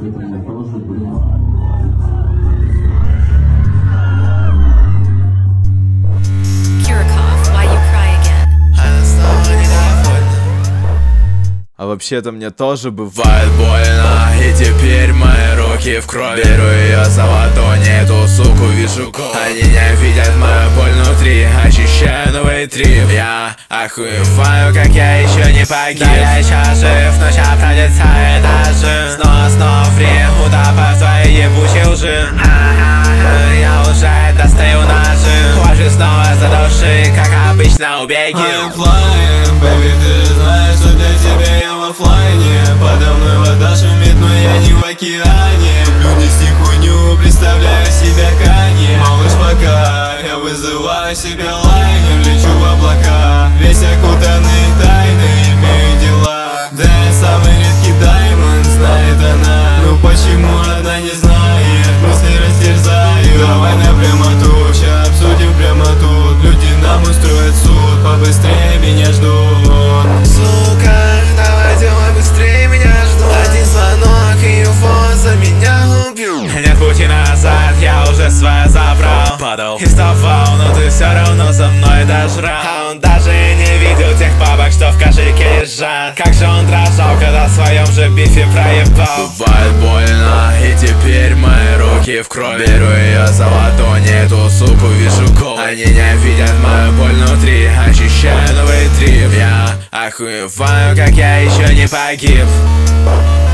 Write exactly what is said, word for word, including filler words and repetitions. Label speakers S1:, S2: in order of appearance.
S1: А вообще-то мне тоже бывает больно, и теперь мои руки в крови. Беру ее за ладони, эту суку вижу кол. Они не видят мою боль внутри, ощущаю новый трип. Я охуеваю, как я еще не погиб. Да я еще жив, но ща пролетает этажи. Снова, снова время, утопаю в твоей ебучей лжи. Я уже достаю ножи, хвачу снова за души, как обычно убеги.
S2: I'm flying, baby, ты же знаешь, что для тебя я в оффлайне. Подо мной вода шумит, но я не в океане. Люблю нести хуйню, представляю себя Канье. Малыш, пока я вызываю себя лайнер, лечу в облака, весь окутанный тайной, имею дела. Да я самый редкий даймонд, знает она. Ну почему она не знает, мысли растерзаю. Давай на прямоту, ща обсудим прямо тут. Люди нам устроят суд, побыстрее меня ждут.
S1: Сука, давай делай быстрее, меня ждут. Один звонок и его за меня убьют. Нет пути назад, я уже свое забрал. Падал и вставал, но ты все равно за мной дожрал. А он даже не видел тех бабок, что в кошельке лежат. Как же он дрожал, когда в своем же бифе проебал. Бывает больно, и теперь мои руки в крови. Беру ее за ладони, эту суку вижу кол. Они не видят мою боль внутри, ощущаю новый трип. Я охуеваю, как я еще не погиб.